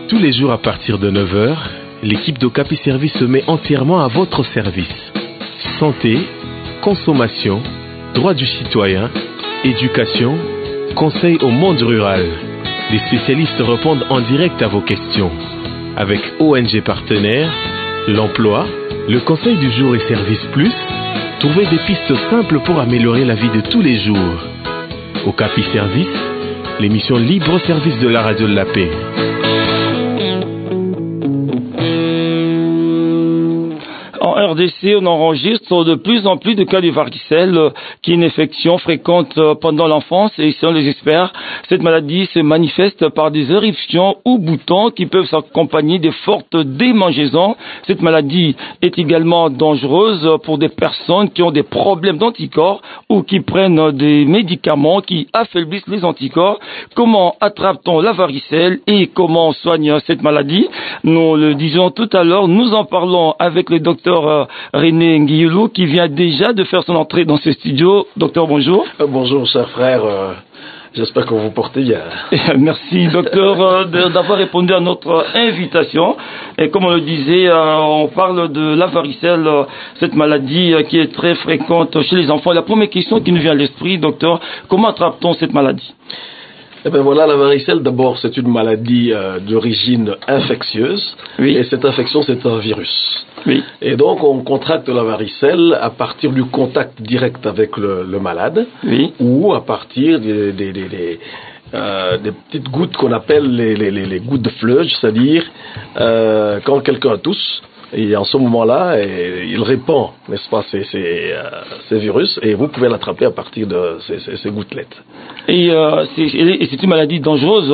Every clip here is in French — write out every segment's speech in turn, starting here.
Tous les jours à partir de 9 heures, l'équipe d'Okapi Service se met entièrement à votre service. Santé, consommation, droits du citoyen, éducation, conseil au monde rural. Les spécialistes répondent en direct à vos questions. Avec ONG partenaires, l'emploi, le conseil du jour et Service Plus, trouvez des pistes simples pour améliorer la vie de tous les jours. Okapi Service, l'émission libre au service de la radio de la paix. En RDC, on enregistre de plus en plus de cas de varicelle, qui est une infection fréquente pendant l'enfance, et selon les experts, cette maladie se manifeste par des éruptions ou boutons qui peuvent s'accompagner de fortes démangeaisons. Cette maladie est également dangereuse pour des personnes qui ont des problèmes d'anticorps ou qui prennent des médicaments qui affaiblissent les anticorps. Comment attrape-t-on la varicelle et comment on soigne cette maladie? Nous le disions tout à l'heure, nous en parlons avec le docteur René Nguilloulou qui vient déjà de faire son entrée dans ce studio. Docteur, bonjour. Bonjour, cher frère. J'espère que vous vous portez bien. Merci, docteur, d'avoir répondu à notre invitation. Et comme on le disait, on parle de la varicelle, cette maladie qui est très fréquente chez les enfants. La première question qui nous vient à l'esprit, docteur, comment attrape-t-on cette maladie? Eh bien voilà, la varicelle, d'abord, c'est une maladie d'origine infectieuse. Oui. Et cette infection, c'est un virus. Oui. Et donc, on contracte la varicelle à partir du contact direct avec le malade. Oui. Ou à partir des petites gouttes qu'on appelle les gouttes de fleuge, c'est-à-dire quand quelqu'un tousse. Et en ce moment-là, il répand, n'est-ce pas, ces virus, et vous pouvez l'attraper à partir de ces gouttelettes. Et c'est une maladie dangereuse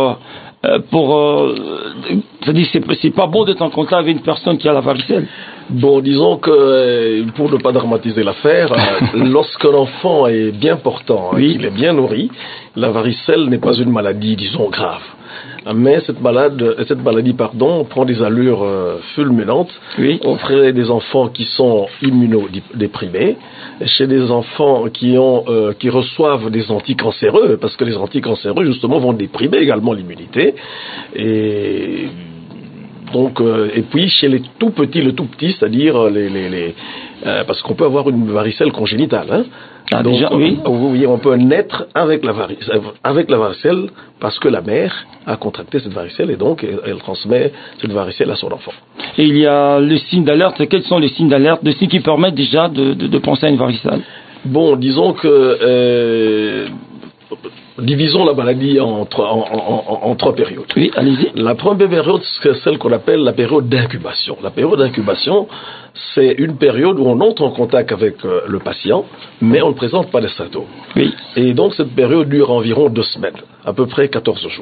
c'est-à-dire c'est pas bon d'être en contact avec une personne qui a la varicelle. Bon, disons que, pour ne pas dramatiser l'affaire, lorsqu'un enfant est bien portant, oui, qu'il est bien nourri, la varicelle n'est pas une maladie, disons, grave. Mais cette maladie, prend des allures fulminantes oui, auprès des enfants qui sont immunodéprimés, chez des enfants qui reçoivent des anticancéreux, parce que les anticancéreux, justement, vont déprimer également l'immunité. Et donc, et puis chez les tout petits, c'est-à-dire parce qu'on peut avoir une varicelle congénitale, hein. Ah, Donc, déjà, oui. Oui, on peut naître avec la varicelle parce que la mère a contracté cette varicelle et donc elle transmet cette varicelle à son enfant. Et il y a le signe d'alerte. Quels sont les signes d'alerte, de signes qui permettent déjà de penser à une varicelle? Bon, disons que divisons la maladie en trois périodes. Oui, allez-y. La première période, c'est celle qu'on appelle la période d'incubation. La période d'incubation, c'est une période où on entre en contact avec le patient, mais on ne présente pas de symptômes. Oui. Et donc cette période dure environ 2 semaines, à peu près 14 jours.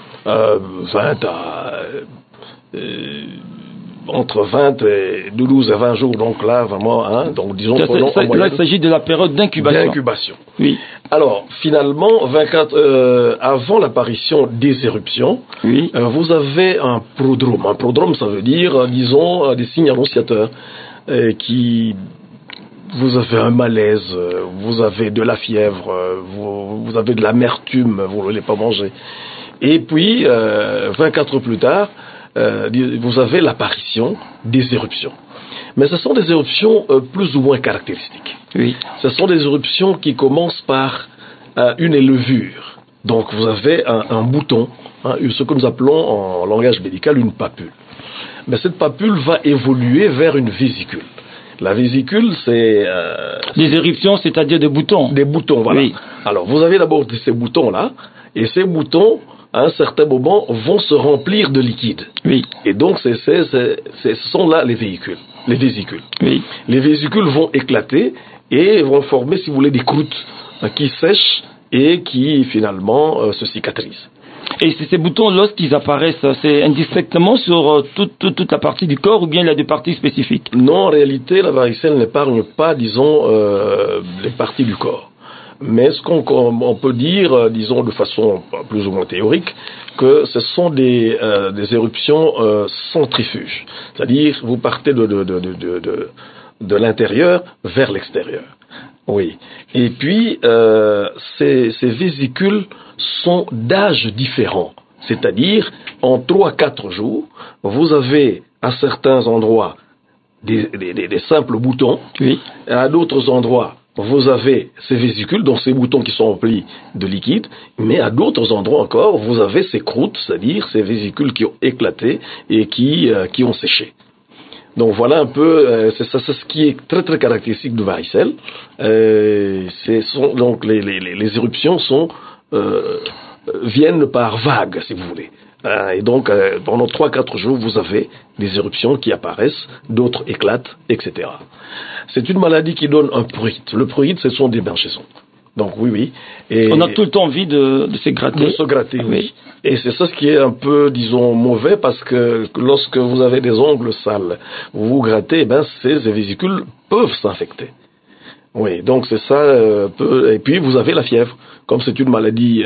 Entre 20 et 12 à 20 jours, donc là, vraiment, hein, donc disons... Là, il s'agit de la période d'incubation. Oui. Alors, finalement, avant l'apparition des éruptions, oui, vous avez un prodrome. Un prodrome, ça veut dire, disons, des signes annonciateurs vous avez un malaise, vous avez de la fièvre, vous avez de l'amertume, vous ne voulez pas manger. Et puis, 24 heures plus tard, vous avez l'apparition des éruptions. Mais ce sont des éruptions plus ou moins caractéristiques. Oui. Ce sont des éruptions qui commencent par une levure. Donc vous avez un bouton, hein, ce que nous appelons en langage médical une papule. Mais cette papule va évoluer vers une vésicule. La vésicule, c'est... des éruptions, c'est-à-dire des boutons. Des boutons, voilà. Oui. Alors vous avez d'abord ces boutons-là, et ces boutons, à un certain moment, vont se remplir de liquide. Oui. Et donc, ce sont là les vésicule. Oui. Les vésicules vont éclater et vont former, si vous voulez, des croûtes qui sèchent et qui, finalement, se cicatrisent. Et ces boutons, lorsqu'ils apparaissent, c'est indistinctement sur toute la partie du corps ou bien il y a des parties spécifiques? Non, en réalité, la varicelle n'épargne pas, disons, les parties du corps. Mais ce qu'on peut dire, disons de façon plus ou moins théorique, que ce sont des éruptions centrifuges. C'est-à-dire, vous partez de l'intérieur vers l'extérieur. Oui. Et puis, ces vésicules sont d'âges différents. C'est-à-dire, en 3-4 jours, vous avez à certains endroits des simples boutons, Oui. et à d'autres endroits, vous avez ces vésicules, donc ces boutons qui sont remplis de liquide, mais à d'autres endroits encore, vous avez ces croûtes, c'est-à-dire ces vésicules qui ont éclaté et qui ont séché. Donc voilà un peu, c'est ce qui est très très caractéristique de varicelle. Donc les éruptions viennent par vagues, si vous voulez. Et donc pendant 3-4 jours, vous avez des éruptions qui apparaissent, d'autres éclatent, etc. C'est une maladie qui donne un prurite. Le prurite, ce sont des blanchissons. Donc oui. Et on a tout le temps envie de se gratter. De se gratter, oui. Et c'est ça ce qui est un peu, disons, mauvais, parce que lorsque vous avez des ongles sales, vous vous grattez, ces vésicules peuvent s'infecter. Oui, donc c'est ça. Et puis vous avez la fièvre. Comme c'est une maladie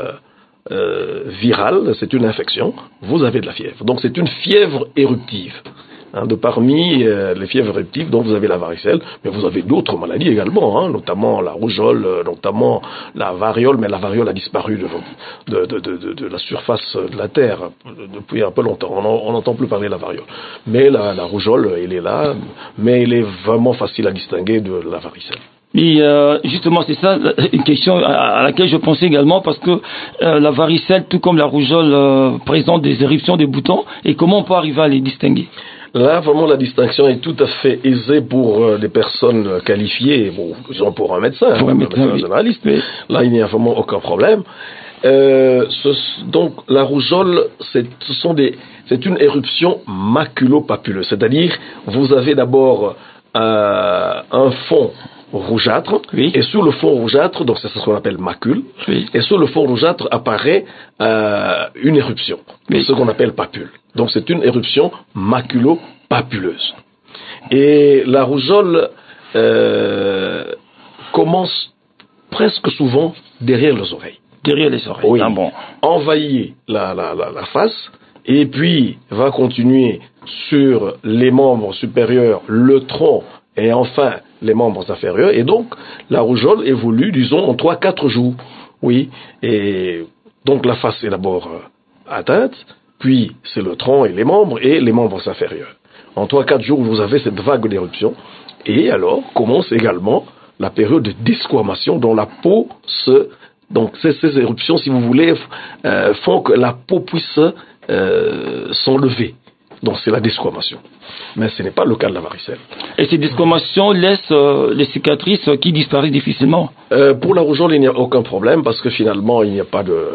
virale, c'est une infection, vous avez de la fièvre. Donc c'est une fièvre éruptive. De parmi les fièvres éruptives, donc vous avez la varicelle, mais vous avez d'autres maladies également, notamment la rougeole, notamment la variole, mais la variole a disparu de la surface de la Terre depuis un peu longtemps. On n'entend plus parler de la variole. Mais la rougeole, elle est là, mais elle est vraiment facile à distinguer de la varicelle. Et justement, c'est ça une question à laquelle je pensais également, parce que la varicelle, tout comme la rougeole, présente des éruptions, des boutons, et comment on peut arriver à les distinguer? Là, vraiment, la distinction est tout à fait aisée pour des personnes qualifiées, disons pour un médecin, oui. généraliste. Oui. Là, il n'y a vraiment aucun problème. Donc, la rougeole, c'est une éruption maculopapuleuse, c'est-à-dire, vous avez d'abord un fond rougeâtre, oui. Et sur le fond rougeâtre, donc c'est ce qu'on appelle macule, oui. Et sur le fond rougeâtre apparaît une éruption, oui. Ce qu'on appelle papule. Donc c'est une éruption maculopapuleuse. Et la rougeole commence presque souvent derrière les oreilles. Derrière les oreilles, oui. Bon. Envahit la face, et puis va continuer sur les membres supérieurs, le tronc, et enfin les membres inférieurs, et donc la rougeole évolue, disons, en 3-4 jours. Oui, et donc la face est d'abord atteinte, puis c'est le tronc et les membres inférieurs. En 3-4 jours, vous avez cette vague d'éruption, et alors commence également la période de desquamation dont la peau Donc ces éruptions, si vous voulez, font que la peau puisse s'enlever. Donc c'est la desquamation. Mais ce n'est pas le cas de la varicelle. Et ces desquamations laissent les cicatrices qui disparaissent difficilement. Pour la rougeole, il n'y a aucun problème, parce que finalement, il n'y a pas de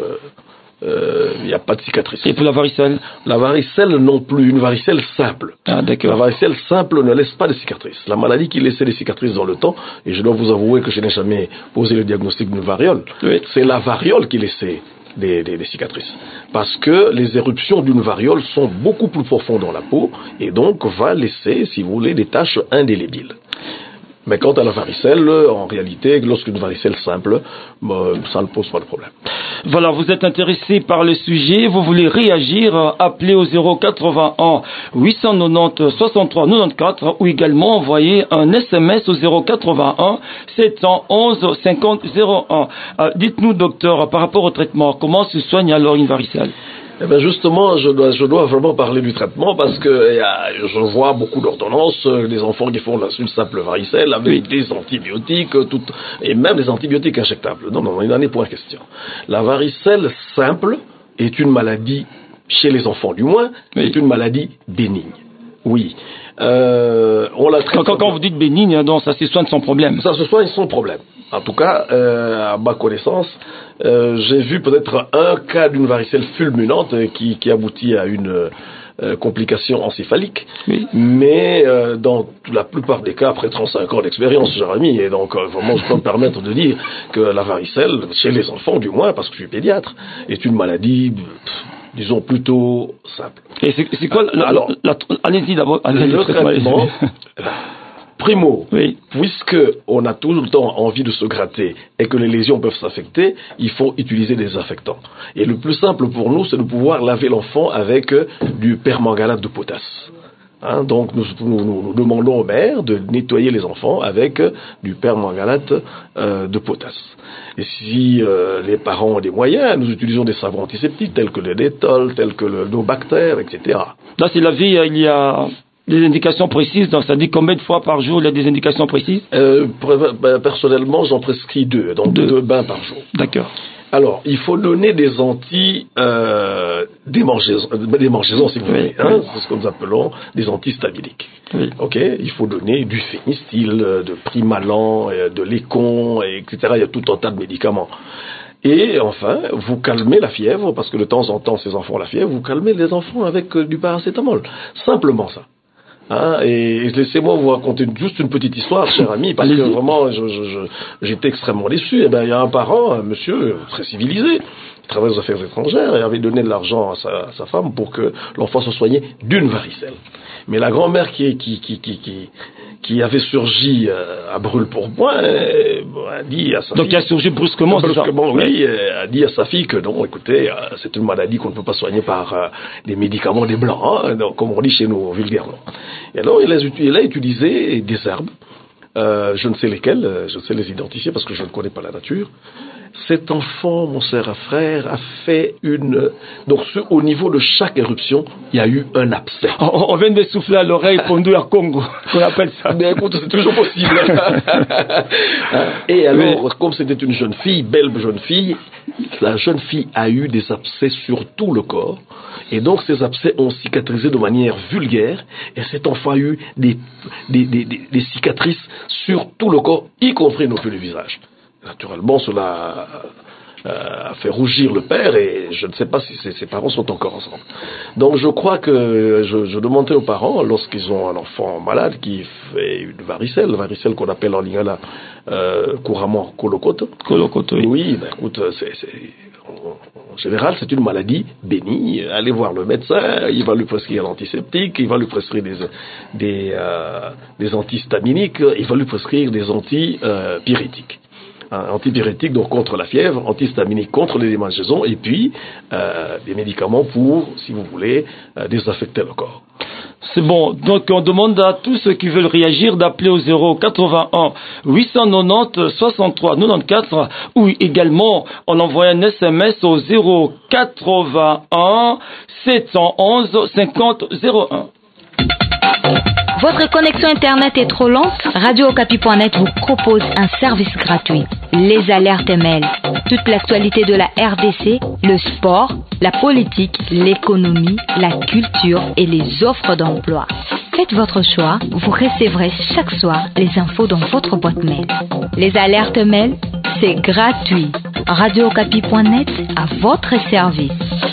cicatrice. Et pour la varicelle? La varicelle non plus, une varicelle simple. Ah, d'accord. La varicelle simple ne laisse pas de cicatrices. La maladie qui laissait des cicatrices dans le temps, et je dois vous avouer que je n'ai jamais posé le diagnostic d'une variole, oui. C'est la variole qui laissait des cicatrices. Parce que les éruptions d'une variole sont beaucoup plus profondes dans la peau, et donc va laisser, si vous voulez, des taches indélébiles. Mais quant à la varicelle, en réalité, lorsqu'une varicelle simple, ça ne pose pas de problème. Voilà, vous êtes intéressé par le sujet, vous voulez réagir, appelez au 081 890 63 94 ou également envoyez un SMS au 081 711 50 01. Dites-nous, docteur, par rapport au traitement, comment se soigne alors une varicelle? Eh bien justement, je dois vraiment parler du traitement, parce que je vois beaucoup d'ordonnances, des enfants qui font une simple varicelle avec des antibiotiques, et même des antibiotiques injectables. Non, il n'en est point question. La varicelle simple est une maladie, chez les enfants du moins, est une maladie bénigne. Oui. On la traite. Quand vous dites bénigne, donc ça se soigne sans problème. Ça se soigne sans problème. En tout cas, à ma connaissance, j'ai vu peut-être un cas d'une varicelle fulminante qui aboutit à une complication encéphalique. Oui. Mais dans la plupart des cas, après 35 ans d'expérience, Jérémy, et donc vraiment je peux me permettre de dire que la varicelle, chez les enfants du moins, parce que je suis pédiatre, est une maladie, disons, plutôt simple. Et c'est quoi allez-y d'abord. Le traitement, primo, oui. Puisque on a tout le temps envie de se gratter et que les lésions peuvent s'infecter, il faut utiliser des désinfectants. Et le plus simple pour nous, c'est de pouvoir laver l'enfant avec du permanganate de potasse. Hein, donc nous demandons aux mères de nettoyer les enfants avec du permanganate de potasse. Et si les parents ont des moyens, nous utilisons des savons antiseptiques tels que le Dettol, tels que le No-Bacter, etc. Là, c'est la vie, il y a des indications précises, donc ça dit combien de fois par jour il y a des indications précises? Personnellement, j'en prescris 2, donc 2 bains par jour. D'accord. Alors, il faut donner des démangeaisons si vous voulez. Hein, c'est ce que nous appelons des antihistaminiques. Oui. Ok, il faut donner du Phénistil, de Primalan, de Lécon, etc. Il y a tout un tas de médicaments. Et enfin, vous calmez la fièvre, parce que de temps en temps, ces enfants ont la fièvre, vous calmez les enfants avec du paracétamol. Simplement ça. Hein, et laissez-moi vous raconter juste une petite histoire, cher ami, parce que vraiment, j'étais extrêmement déçu. Eh ben, il y a un parent, un monsieur très civilisé, qui travaille aux affaires étrangères, et avait donné de l'argent à sa femme pour que l'enfant se soignait d'une varicelle. Mais la grand-mère qui avait surgi à brûle-pourpoint, a dit à sa fille... Donc, il a surgi brusquement, c'est ça? Oui, a dit à sa fille que non, écoutez, c'est une maladie qu'on ne peut pas soigner par des médicaments des blancs, hein, donc, comme on dit chez nous vulgairement. Et alors, il a utilisé des herbes, je ne sais lesquelles, je sais les identifier parce que je ne connais pas la nature. Cet enfant, mon cher frère, a fait donc au niveau de chaque éruption, il y a eu un abcès. On vient de souffler à l'oreille Pondu à Congo, qu'on appelle ça. Mais écoute, c'est toujours possible. Et alors, comme c'était une jeune fille, belle jeune fille, la jeune fille a eu des abcès sur tout le corps. Et donc, ces abcès ont cicatrisé de manière vulgaire. Et cet enfant a eu des cicatrices sur tout le corps, y compris nos le visage. Naturellement, cela a fait rougir le père et je ne sais pas si ses parents sont encore ensemble. Donc je crois que je demandais aux parents, lorsqu'ils ont un enfant malade qui fait une varicelle qu'on appelle en lingala couramment colocote. Colocote, oui. Oui, ben écoute, en général, c'est une maladie bénigne. Allez voir le médecin, il va lui prescrire l'antiseptique, il va lui prescrire des antihistaminiques, il va lui prescrire des antipyrétiques. Antipyrétiques donc contre la fièvre, antihistaminiques contre les démangeaisons, et puis des médicaments pour, si vous voulez, désinfecter le corps. C'est bon, donc on demande à tous ceux qui veulent réagir d'appeler au 081 890 63 94 ou également en envoyant un SMS au 081 711 50 01. Votre connexion Internet est trop lente? Radio-Okapi.net vous propose un service gratuit. Les alertes mail. Toute l'actualité de la RDC, le sport, la politique, l'économie, la culture et les offres d'emploi. Faites votre choix, vous recevrez chaque soir les infos dans votre boîte mail. Les alertes mail, c'est gratuit. Radio-Okapi.net à votre service.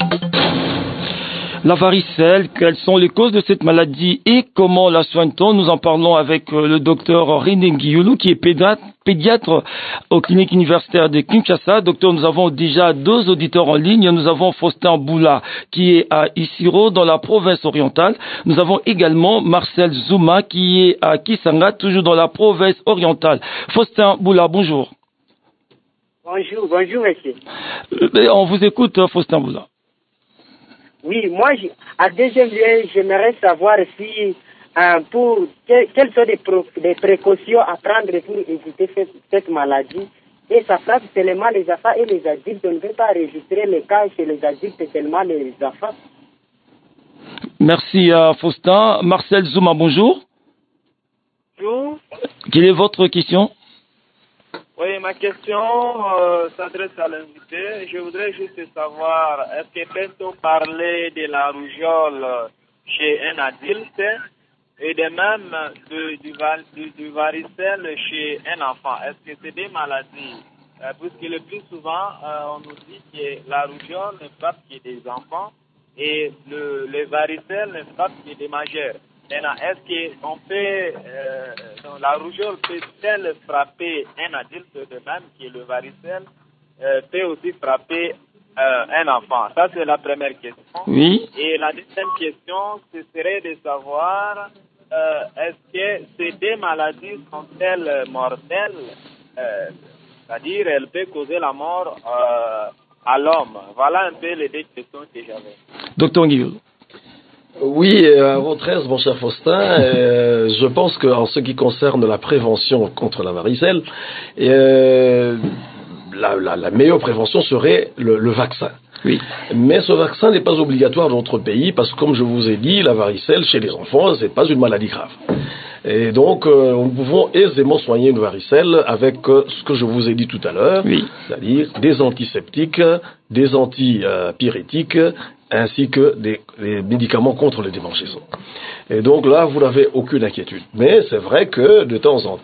La varicelle, quelles sont les causes de cette maladie et comment la soigne-t-on? Nous en parlons avec le docteur René Guilloulou qui est pédiatre aux cliniques universitaires de Kinshasa. Docteur, nous avons déjà 2 auditeurs en ligne. Nous avons Faustin Boula qui est à Isiro dans la province orientale. Nous avons également Marcel Zouma qui est à Kisanga, toujours dans la province orientale. Faustin Boula, bonjour. Bonjour monsieur. On vous écoute, Faustin Boula. Oui, moi, à deuxième lieu, j'aimerais savoir si, quelles sont les précautions à prendre pour éviter cette maladie. Et ça frappe seulement les enfants et les adultes. On ne veut pas enregistrer les cas chez les adultes, seulement les enfants. Merci, Faustin. Marcel Zouma, bonjour. Bonjour. Quelle est votre question? Oui, ma question s'adresse à l'invité. Je voudrais juste savoir, est-ce que peut-on parler de la rougeole chez un adulte et de même du varicelle chez un enfant? Est-ce que c'est des maladies? Puisque le plus souvent, on nous dit que la rougeole ne frappe que des enfants et le varicelle ne frappe que des majeurs. Maintenant, est-ce qu'on peut, la rougeole peut-elle frapper un adulte de même que le varicelle peut aussi frapper un enfant? Ça, c'est la première question. Oui. Et la deuxième question, ce serait de savoir, est-ce que ces 2 maladies sont-elles mortelles? C'est-à-dire, elles peuvent causer la mort à l'homme. Voilà un peu les 2 questions que j'avais. Docteur Guillaume. Oui, à votre aise, mon cher Faustin, je pense qu'en ce qui concerne la prévention contre la varicelle, la meilleure prévention serait le vaccin. Oui. Mais ce vaccin n'est pas obligatoire dans notre pays parce que, comme je vous ai dit, la varicelle chez les enfants, c'est pas une maladie grave. Et donc, nous pouvons aisément soigner une varicelle avec ce que je vous ai dit tout à l'heure, oui. C'est-à-dire des antiseptiques, des antipyrétiques, ainsi que des médicaments contre les démangeaisons. Et donc là, vous n'avez aucune inquiétude. Mais c'est vrai que de temps en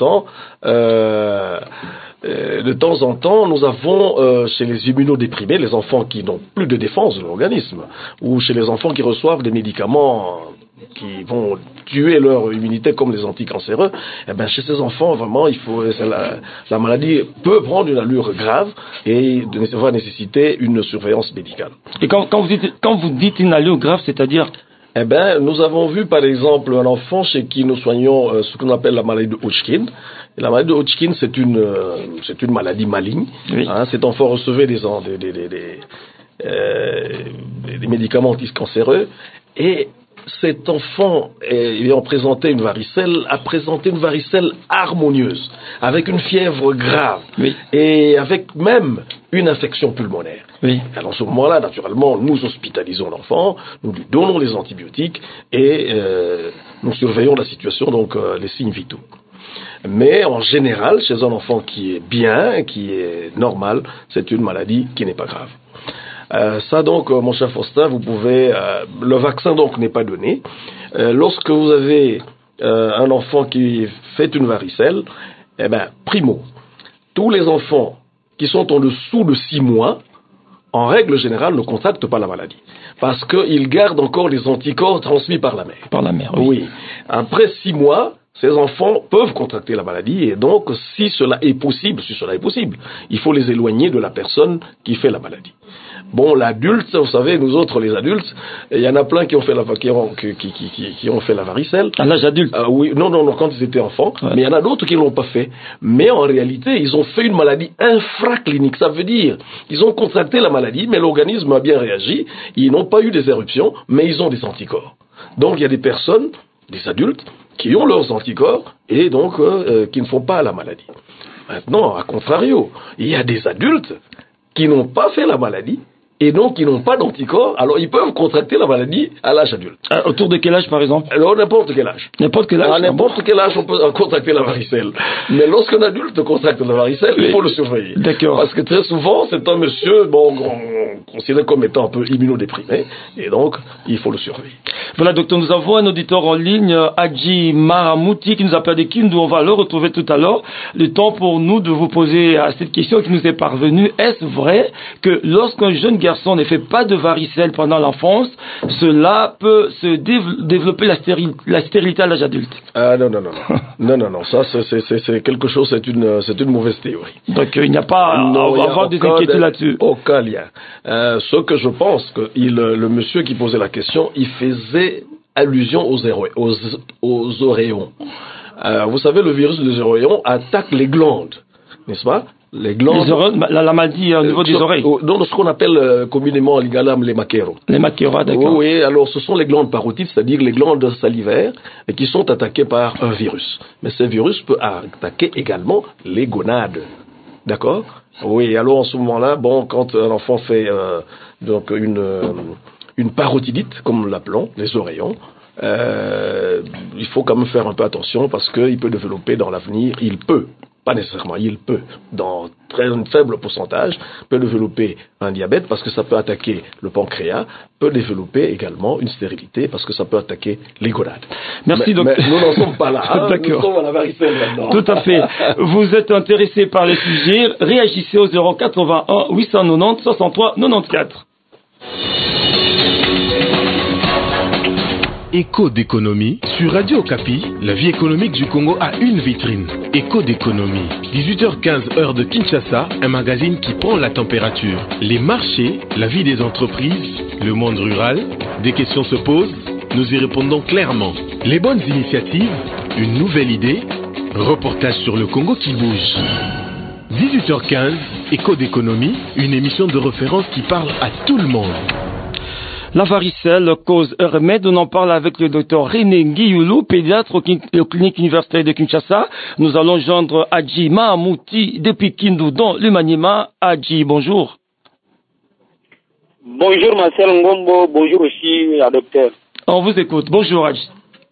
temps, nous avons chez les immunodéprimés, les enfants qui n'ont plus de défense de l'organisme, ou chez les enfants qui reçoivent des médicaments qui vont tuer leur immunité comme les anticancéreux, eh ben chez ces enfants, vraiment, la maladie peut prendre une allure grave et va nécessiter une surveillance médicale. Et quand vous dites une allure grave, c'est-à-dire? Eh ben, nous avons vu par exemple un enfant chez qui nous soignons ce qu'on appelle la maladie de Hodgkin. Et la maladie de Hodgkin, c'est une maladie maligne. Oui. Cet enfant recevait des médicaments anticancéreux et cet enfant ayant présenté une varicelle a présenté une varicelle harmonieuse avec une fièvre grave, oui. Et avec même une infection pulmonaire. Oui. Alors à ce moment-là, naturellement, nous hospitalisons l'enfant, nous lui donnons les antibiotiques et nous surveillons la situation, donc les signes vitaux. Mais en général, chez un enfant qui est bien, qui est normal, c'est une maladie qui n'est pas grave. Ça donc, mon cher Faustin, vous pouvez... le vaccin donc n'est pas donné. Lorsque vous avez un enfant qui fait une varicelle, eh ben, primo, tous les enfants qui sont en dessous de 6 mois, en règle générale, ne contractent pas la maladie. Parce qu'ils gardent encore les anticorps transmis par la mère. Par la mère, oui. Oui. Après 6 mois, ces enfants peuvent contracter la maladie et donc, si cela est possible, il faut les éloigner de la personne qui fait la maladie. Bon, l'adulte, vous savez, nous autres, les adultes, il y en a plein qui ont fait la varicelle. À l'âge adulte? Oui, non, quand ils étaient enfants. Ouais. Mais il y en a d'autres qui l'ont pas fait. Mais en réalité, ils ont fait une maladie infraclinique. Ça veut dire, ils ont contracté la maladie, mais l'organisme a bien réagi. Ils n'ont pas eu des éruptions, mais ils ont des anticorps. Donc, il y a des personnes, des adultes, qui ont leurs anticorps et donc qui ne font pas la maladie. Maintenant, à contrario, il y a des adultes qui n'ont pas fait la maladie et donc qui n'ont pas d'anticorps, alors ils peuvent contracter la maladie à l'âge adulte. Autour de quel âge, par exemple? Alors, n'importe quel âge. N'importe quel âge? À n'importe quel âge, on peut contracter la varicelle. Mais lorsqu'un adulte contracte la varicelle, il faut le surveiller. D'accord. Parce que très souvent, c'est un monsieur, on considère comme étant un peu immunodéprimé, et donc, il faut le surveiller. Voilà, docteur, nous avons un auditeur en ligne, Hadji Maramouti, qui nous appelle de Kindu. On va le retrouver tout à l'heure. Le temps pour nous de vous poser cette question qui nous est parvenue. Est-ce vrai que lorsqu'un jeune garçon ne fait pas de varicelle pendant l'enfance, cela peut se développer la stérilité à l'âge adulte? Ah, non. Non. Ça, c'est quelque chose, c'est une mauvaise théorie. Donc, il n'y a pas à avoir des inquiétudes là-dessus. Aucun lien. Ce que je pense que le monsieur qui posait la question, il faisait allusion aux oréons. Vous savez, le virus des oréons attaque les glandes, n'est-ce pas? Les glandes. La maladie au niveau des oreilles. Donc, ce qu'on appelle communément en lingala les maqueros. Les maqueros, d'accord. Oui, alors ce sont les glandes parotides, c'est-à-dire les glandes salivaires, qui sont attaquées par un virus. Mais ce virus peut attaquer également les gonades. D'accord? Oui, alors en ce moment-là, quand un enfant fait donc une parotidite, comme nous l'appelons, les oreillons, il faut quand même faire un peu attention parce qu'il peut développer dans l'avenir, pas nécessairement, il peut, dans un faible pourcentage, peut développer un diabète parce que ça peut attaquer le pancréas, peut développer également une stérilité parce que ça peut attaquer les gonades. Merci, docteur. Mais nous n'en sommes pas là, hein. D'accord. Nous sommes à la varicelle maintenant. Tout à fait. Vous êtes intéressé par les sujets, réagissez au 081 890 63 94. Écho d'économie. Sur Radio Okapi, la vie économique du Congo a une vitrine. Écho d'économie. 18h15 heure de Kinshasa, un magazine qui prend la température. Les marchés, la vie des entreprises, le monde rural. Des questions se posent, nous y répondons clairement. Les bonnes initiatives, une nouvelle idée, reportage sur le Congo qui bouge. 18h15, Écho d'économie, une émission de référence qui parle à tout le monde. La varicelle, cause et remède, on en parle avec le docteur René Nguyoulou, pédiatre au clinique universitaire de Kinshasa. Nous allons joindre Adji Mahamouti depuis Kindu dans le Maniema. Adji, bonjour. Bonjour Marcel Ngombo, bonjour aussi à docteur. On vous écoute. Bonjour Adji.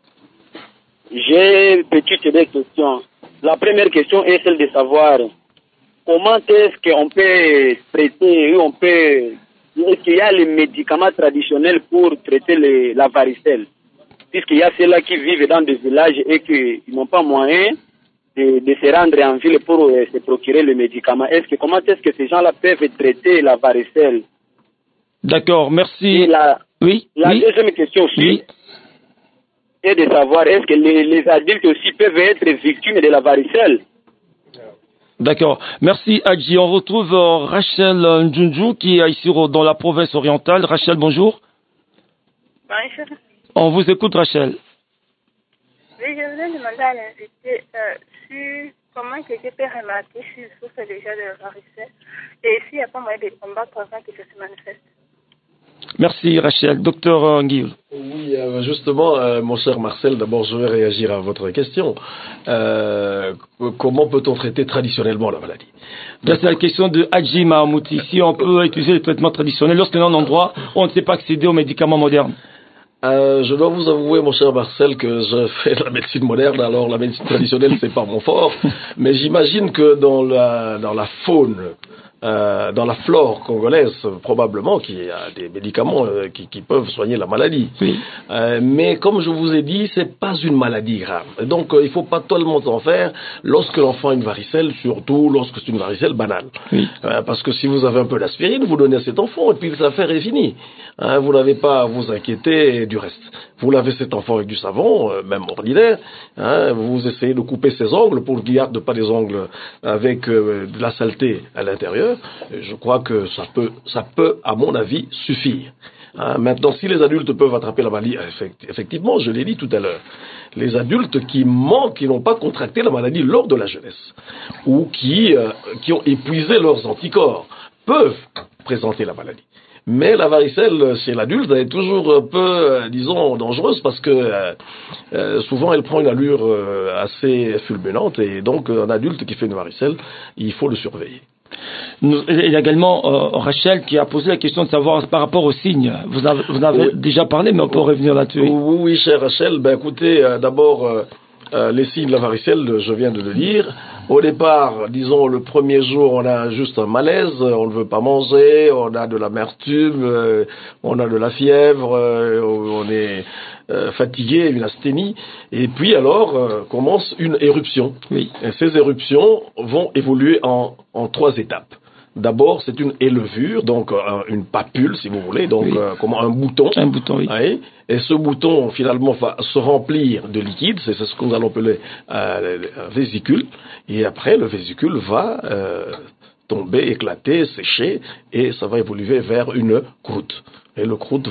J'ai petites deux questions. La première question est celle de savoir comment est-ce qu'on peut traiter, est-ce qu'il y a les médicaments traditionnels pour traiter la varicelle, puisqu'il y a ceux-là qui vivent dans des villages et qui n'ont pas moyen de se rendre en ville pour se procurer le médicament. Comment est-ce que ces gens-là peuvent traiter la varicelle? D'accord, merci. La oui. Deuxième question aussi est de savoir est-ce que les adultes aussi peuvent être victimes de la varicelle? D'accord. Merci Adji. On retrouve Rachel Ndjunju qui est ici dans la province orientale. Rachel, bonjour. Bonjour. On vous écoute Rachel. Oui, je voulais demander à l'invité comment que je peux remarquer si je souffre déjà de la varicelle et s'il n'y a pas moyen de combattre avant que ça se manifeste. Merci Rachel. Docteur Nguyoulou. Oui, justement, mon cher Marcel, d'abord je vais réagir à votre question. Comment peut-on traiter traditionnellement la maladie? C'est la question de Adji Mahamouti. Si on peut utiliser les traitements traditionnels lorsqu'on est en endroit où on ne sait pas accéder aux médicaments modernes. Je dois vous avouer, mon cher Marcel, que je fais de la médecine moderne, alors la médecine traditionnelle, c'est pas mon fort. Mais j'imagine que dans la faune, dans la flore congolaise, probablement qu'il y a des médicaments qui peuvent soigner la maladie. Oui. Mais comme je vous ai dit, c'est pas une maladie grave. Donc il faut pas tellement en faire lorsque l'enfant a une varicelle, surtout lorsque c'est une varicelle banale. Oui. Parce que si vous avez un peu d'aspirine, vous donnez à cet enfant et puis l'affaire est finie. Vous n'avez pas à vous inquiéter du reste. Vous lavez cet enfant avec du savon, même ordinaire. Vous essayez de couper ses ongles pour qu'il garde pas des ongles avec de la saleté à l'intérieur. Je crois que ça peut, à mon avis, suffire. Maintenant, si les adultes peuvent attraper la maladie, effectivement, je l'ai dit tout à l'heure, les adultes qui n'ont pas contracté la maladie lors de la jeunesse ou qui ont épuisé leurs anticorps peuvent présenter la maladie. Mais la varicelle chez l'adulte est toujours un peu, disons, dangereuse parce que souvent elle prend une allure assez fulminante et donc un adulte qui fait une varicelle, il faut le surveiller. Il y a également Rachel qui a posé la question de savoir par rapport aux signes. Vous avez déjà parlé, mais on peut revenir là-dessus. Oui, chère Rachel. Écoutez, d'abord, les signes de la varicelle, je viens de le dire. Au départ, disons, le premier jour, on a juste un malaise, on ne veut pas manger, on a de l'amertume, on a de la fièvre, on est fatigué, une asthénie. Et puis alors, commence une éruption. Oui. Et ces éruptions vont évoluer en 3 étapes. D'abord, c'est une élevure, donc une papule, si vous voulez, donc comme un bouton. Un bouton, oui. Et ce bouton, finalement, va se remplir de liquide, c'est ce que nous allons appeler un vésicule. Et après, le vésicule va tomber, éclater, sécher, et ça va évoluer vers une croûte. Et la croûte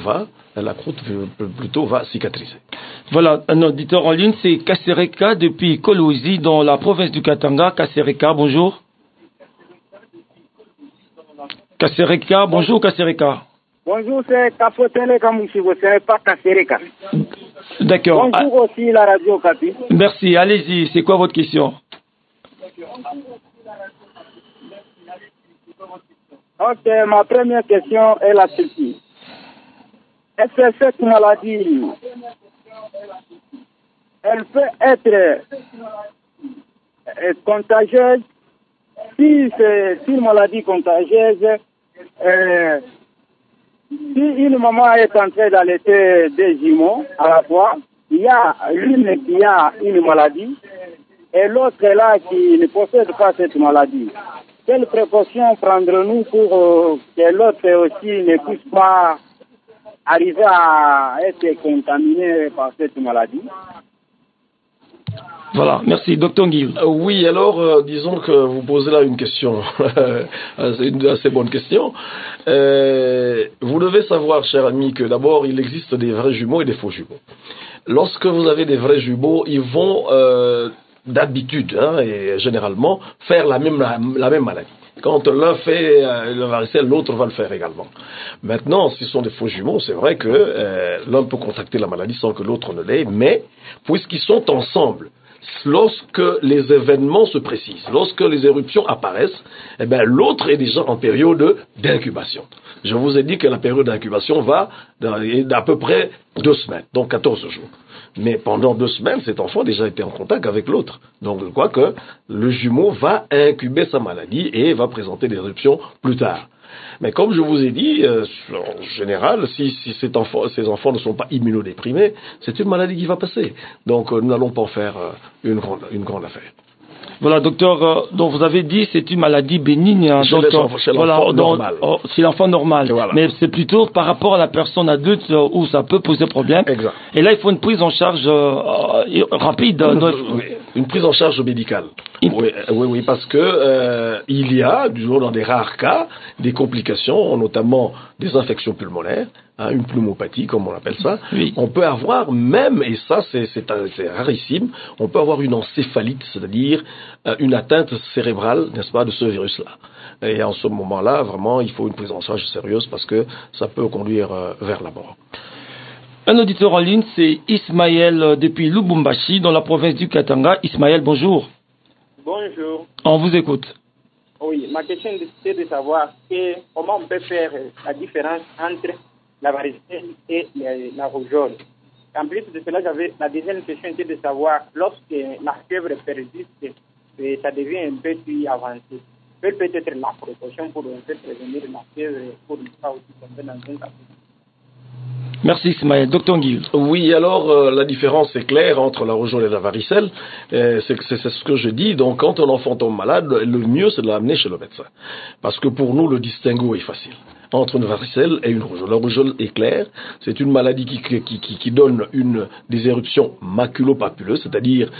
va cicatriser. Voilà, un auditeur en ligne, c'est Kasereka depuis Kolwezi, dans la province du Katanga. Kasereka, bonjour. Kasereka, bonjour Kasereka. Bonjour, c'est Kafotele Kamouchigo, c'est pas Kasereka. D'accord. Bonjour aussi la radio Kapi. Merci, allez-y, c'est quoi votre question? Ok, ma première question est la celle-ci. Est-ce que cette maladie, elle peut être contagieuse? Si c'est une maladie contagieuse, si une maman est en train d'allaiter des jumeaux à la fois, il y a l'une qui a une maladie et l'autre est là qui ne possède pas cette maladie. Quelles précautions prendrons-nous pour que l'autre aussi ne puisse pas arriver à être contaminé par cette maladie? Voilà, merci. Docteur Nguyoulou. Oui, alors, disons que vous posez là une question. C'est une assez bonne question. Vous devez savoir, cher ami, que d'abord, il existe des vrais jumeaux et des faux jumeaux. Lorsque vous avez des vrais jumeaux, ils vont d'habitude, et généralement, faire la même maladie. Quand l'un fait le varicelle, l'autre va le faire également. Maintenant, si ce sont des faux jumeaux, c'est vrai que l'un peut contracter la maladie sans que l'autre ne l'ait, mais puisqu'ils sont ensemble, lorsque les événements se précisent, lorsque les éruptions apparaissent, eh bien, l'autre est déjà en période d'incubation. Je vous ai dit que la période d'incubation va d'à peu près 2 semaines, donc 14 jours. Mais pendant 2 semaines, cet enfant a déjà été en contact avec l'autre. Donc, je crois que le jumeau va incuber sa maladie et va présenter des éruptions plus tard. Mais comme je vous ai dit, en général, si ces enfants ne sont pas immunodéprimés, c'est une maladie qui va passer. Donc, nous n'allons pas en faire une grande affaire. Voilà, docteur, donc vous avez dit c'est une maladie bénigne. Hein, chez l'enfant normal. Chez l'enfant normal. Voilà. Mais c'est plutôt par rapport à la personne adulte où ça peut poser problème. Exact. Et là, il faut une prise en charge rapide. Une prise en charge médicale. Oui, parce que il y a, disons, dans des rares cas, des complications, notamment des infections pulmonaires, une pneumopathie, comme on appelle ça. Oui. On peut avoir même, et ça c'est rarissime, on peut avoir une encéphalite, c'est-à-dire une atteinte cérébrale, n'est-ce pas, de ce virus-là. Et en ce moment-là, vraiment, il faut une prise en charge sérieuse parce que ça peut conduire vers la mort. Un auditeur en ligne, c'est Ismaël depuis Lubumbashi, dans la province du Katanga. Ismaël, bonjour. Bonjour. On vous écoute. Oui, ma question c'est de savoir comment on peut faire la différence entre la varicelle et la rougeole. En plus de cela, la deuxième question était de savoir, lorsque la fièvre persiste, ça devient un peu plus avancé. Peut-être la précaution pour prévenir la fièvre pour ne pas aussi tomber dans un cas. Merci Ismaël. Docteur Nguil. Oui, alors la différence est claire entre la rougeole et la varicelle. C'est ce que je dis. Donc quand un enfant tombe malade, le mieux c'est de l'amener chez le médecin. Parce que pour nous, le distinguo est facile entre une varicelle et une rougeole. La rougeole est claire. C'est une maladie qui donne des éruptions maculopapuleuses, c'est-à-dire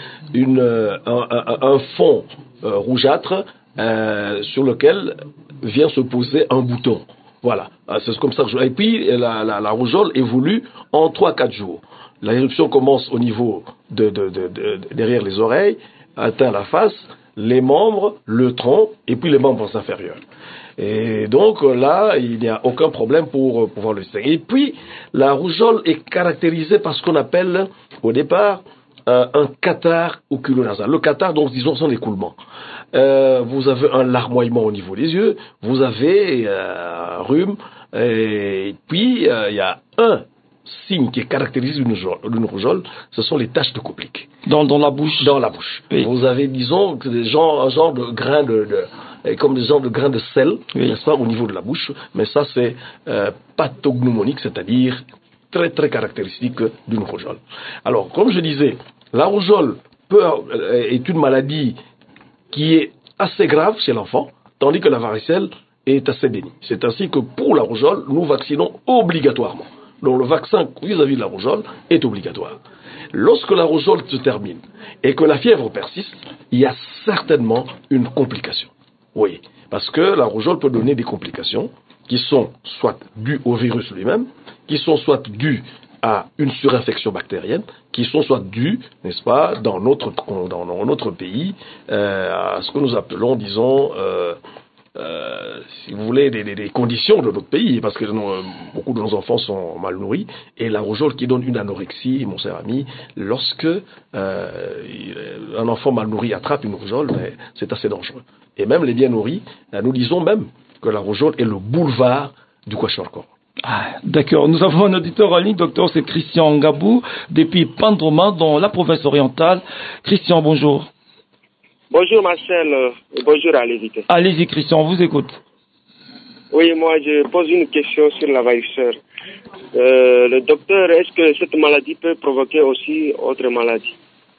un fond rougeâtre sur lequel vient se poser un bouton. Voilà, c'est comme ça que et puis la rougeole évolue en 3-4 jours. L'éruption commence au niveau derrière les oreilles, atteint la face, les membres, le tronc et puis les membres inférieurs. Et donc là, il n'y a aucun problème pour pouvoir le distinguer. Et puis la rougeole est caractérisée par ce qu'on appelle au départ un catarrhe oculonasal. Le catarrhe, donc disons, sont l'écoulement. Vous avez un larmoiement au niveau des yeux, vous avez un rhume, et puis il y a un signe qui est caractérisé d'une rougeole, ce sont les taches de compliques. Dans la bouche. Dans la bouche. Oui. Vous avez, disons, un genre de grain comme des genres de grains de sel, oui, n'est-ce pas, au niveau de la bouche, mais ça c'est pathognomonique, c'est-à-dire très très caractéristique d'une rougeole. Alors, comme je disais, la rougeole est une maladie qui est assez grave chez l'enfant, tandis que la varicelle est assez bénigne. C'est ainsi que pour la rougeole, nous vaccinons obligatoirement. Donc le vaccin vis-à-vis de la rougeole est obligatoire. Lorsque la rougeole se termine et que la fièvre persiste, il y a certainement une complication. Oui, parce que la rougeole peut donner des complications qui sont soit dues au virus lui-même, qui sont soit dues à une surinfection bactérienne, qui sont soit dues, n'est-ce pas, dans notre pays, à ce que nous appelons, disons, si vous voulez, des conditions de notre pays, parce que beaucoup de nos enfants sont mal nourris, et la rougeole qui donne une anorexie, mon cher ami, lorsque un enfant mal nourri attrape une rougeole, c'est assez dangereux. Et même les bien nourris, nous disons même que la rougeole est le boulevard du kwashiorkor. Ah, d'accord. Nous avons un auditeur en ligne, docteur, c'est Christian Ngabou, depuis Pandroma, dans la province orientale. Christian, bonjour. Bonjour Marcel, bonjour à l'invité. Allez-y Christian, on vous écoute. Oui, moi je pose une question sur la varicelle. Le docteur, est-ce que cette maladie peut provoquer aussi autre maladie?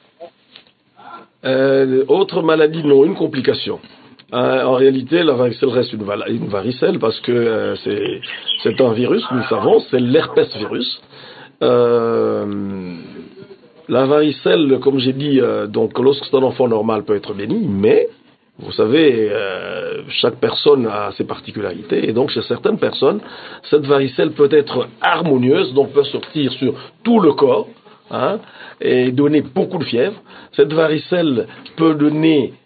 Autre maladie, non, une complication. En réalité, la varicelle reste une varicelle parce que c'est un virus, nous le savons, c'est l'herpès virus. La varicelle, comme j'ai dit, donc lorsque un enfant normal peut être béni, mais vous savez, chaque personne a ses particularités, et donc chez certaines personnes, cette varicelle peut être harmonieuse, donc peut sortir sur tout le corps, et donner beaucoup de fièvre. Cette varicelle peut donner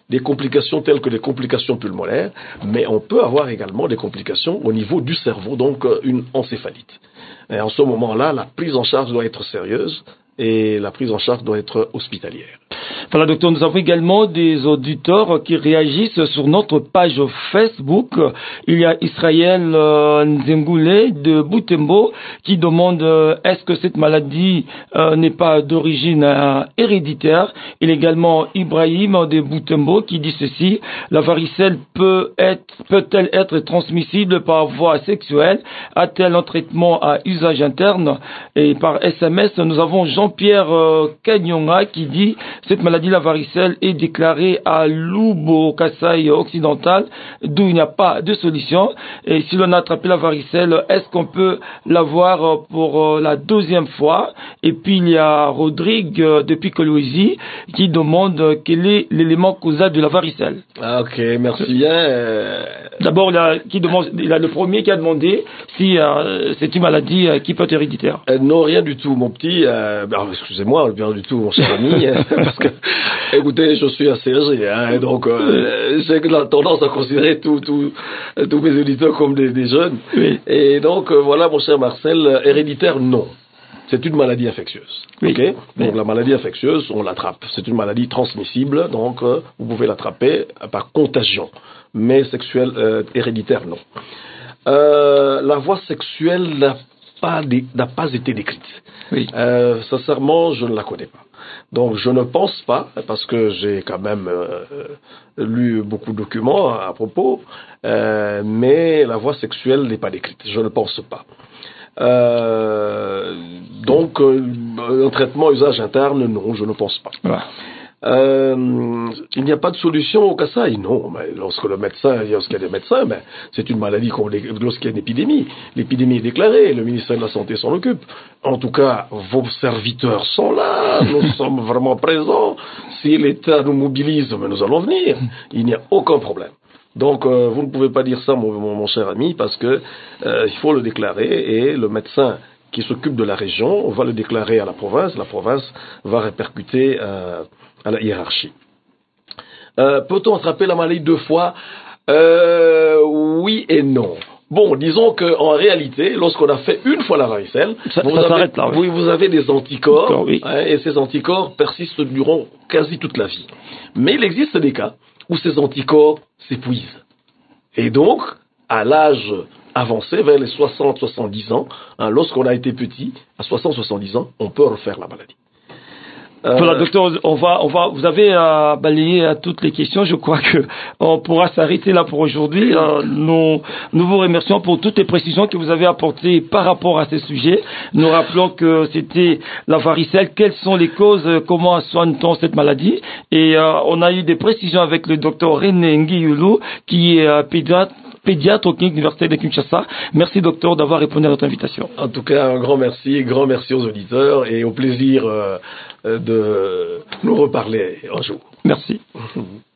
des complications telles que des complications pulmonaires, mais on peut avoir également des complications au niveau du cerveau, donc une encéphalite. Et en ce moment-là, la prise en charge doit être sérieuse et la prise en charge doit être hospitalière. Voilà, docteur, nous avons également des auditeurs qui réagissent sur notre page Facebook. Il y a Israël Nzengoulé de Boutembo qui demande est-ce que cette maladie n'est pas d'origine héréditaire. Il y a également Ibrahim de Boutembo qui dit ceci: la varicelle peut-elle être transmissible par voie sexuelle? A-t-elle un traitement à usage interne? Et par SMS, nous avons Jean-Pierre Kanyonga qui dit cette maladie, la varicelle, est déclarée à Lubo, Kasaï occidental, d'où il n'y a pas de solution. Et si l'on a attrapé la varicelle, est-ce qu'on peut l'avoir pour la deuxième fois? Et puis il y a Rodrigue depuis Colosie qui demande quel est l'élément causal de la varicelle. Ah, ok, merci bien. D'abord, il a le premier qui a demandé si c'est une maladie qui peut être héréditaire. Non, rien du tout, mon petit. Excusez-moi, rien du tout, mon cher ami, parce que, écoutez, je suis assez âgé, donc j'ai la tendance à considérer tous mes auditeurs comme des jeunes. Oui. Et donc, voilà, mon cher Marcel, héréditaire, non. C'est une maladie infectieuse. Oui. Okay? Donc la maladie infectieuse, on l'attrape. C'est une maladie transmissible, donc vous pouvez l'attraper par contagion. Mais sexuelle, héréditaire, non. La voie sexuelle n'a pas été décrite. Oui. Sincèrement, je ne la connais pas. Donc je ne pense pas, parce que j'ai quand même lu beaucoup de documents à propos, mais la voie sexuelle n'est pas décrite. Je ne pense pas. Donc un traitement usage interne, non, je ne pense pas. Voilà. Il n'y a pas de solution au Kasaï, non. Mais lorsqu'il y a des médecins, mais c'est une maladie lorsqu'il y a une épidémie. L'épidémie est déclarée, le ministère de la Santé s'en occupe. En tout cas, vos serviteurs sont là, nous sommes vraiment présents. Si l'État nous mobilise, nous allons venir. Il n'y a aucun problème. Donc, vous ne pouvez pas dire ça, mon cher ami, parce que il faut le déclarer et le médecin qui s'occupe de la région va le déclarer à la province va répercuter à la hiérarchie. Peut-on attraper la maladie 2 fois? Oui et non. Bon, disons qu'en réalité, lorsqu'on a fait une fois la varicelle, vous avez des anticorps, oui. Et ces anticorps persistent durant quasi toute la vie. Mais il existe des cas où ces anticorps s'épuisent. Et donc, à l'âge avancé, vers les 60-70 ans, lorsqu'on a été petit, à 60-70 ans, on peut refaire la maladie. Voilà, docteur, vous avez balayé à toutes les questions. Je crois que on pourra s'arrêter là pour aujourd'hui. Nous vous remercions pour toutes les précisions que vous avez apportées par rapport à ces sujets. Nous rappelons que c'était la varicelle. Quelles sont les causes? Comment soigne-t-on cette maladie? Et on a eu des précisions avec le docteur René Nguiyulu, qui est pédiatre au clinique universitaire de Kinshasa. Merci, docteur, d'avoir répondu à notre invitation. En tout cas, un grand merci aux auditeurs et au plaisir de nous reparler un jour. Merci.